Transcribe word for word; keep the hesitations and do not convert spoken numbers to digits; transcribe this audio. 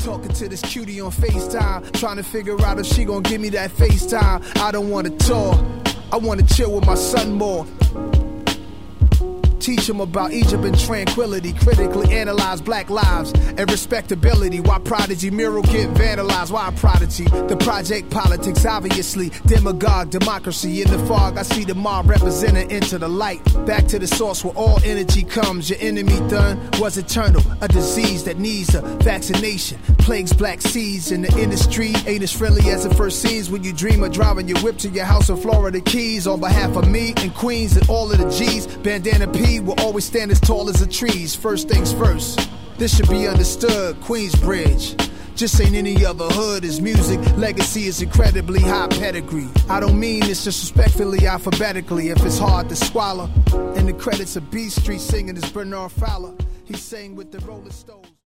Talking to this cutie on FaceTime, trying to figure out if she gon' give me that FaceTime. I don't wanna tour, I wanna chill with my son more. Teach him about Egypt and tranquility. Critically analyze black lives and respectability. Why Prodigy mural get vandalized? Why a prodigy? The project politics, obviously. Demagogue, democracy. In the fog, I see the mob representing into the light. Back to the source where all energy comes. Your enemy done was eternal. A disease that needs a vaccination. Plagues black seeds in the industry. Ain't as friendly as it first seems when you dream of driving your whip to your house in Florida Keys. On behalf of me and Queens and all of the G's, Bandana P will always stand as tall as the trees. First things first, this should be understood. Queensbridge just ain't any other hood. His music legacy is incredibly high pedigree. I don't mean this disrespectfully, alphabetically. If it's hard to swallow, in the credits of B Street singing is Bernard Fowler. He sang with the Rolling Stones.